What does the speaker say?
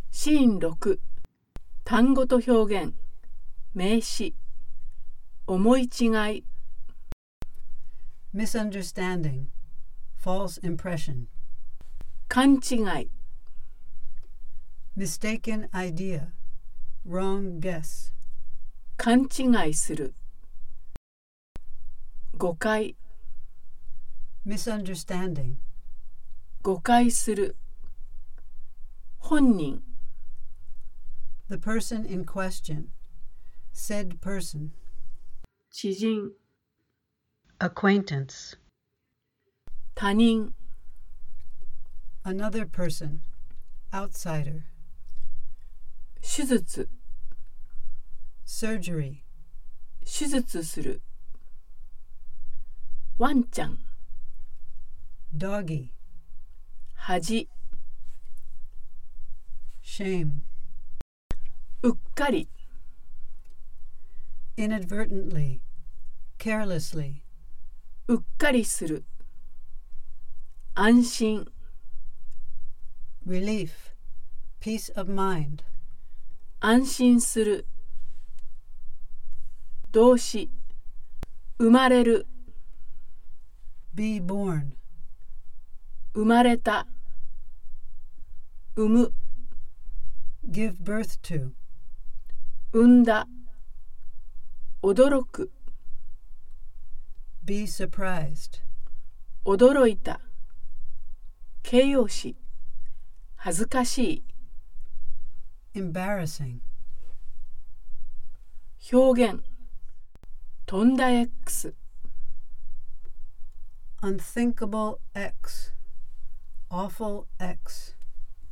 シーン6、単語と表現、名詞、思い違い。 misunderstanding, false impression, 勘違い、 mistaken idea, wrong guess, 勘違いする。誤解、 misunderstanding, 誤解する。本人、 the person in question, said person, 知人、 acquaintance, 他人、 another person, outsider, 手術、 surgery, 手術する。ワンちゃん、 doggy, 恥、 shame, うっかり、 inadvertently, carelessly, うっかりする。安心、 relief, peace of mind, 安心する。動詞、生まれる、 be born, 生まれた。産む、 give birth to, 産んだ。驚く、 be surprised, 驚いた。形容詞、恥ずかしい。 embarrassing, 表現、とんだ X、 unthinkable X, awful X.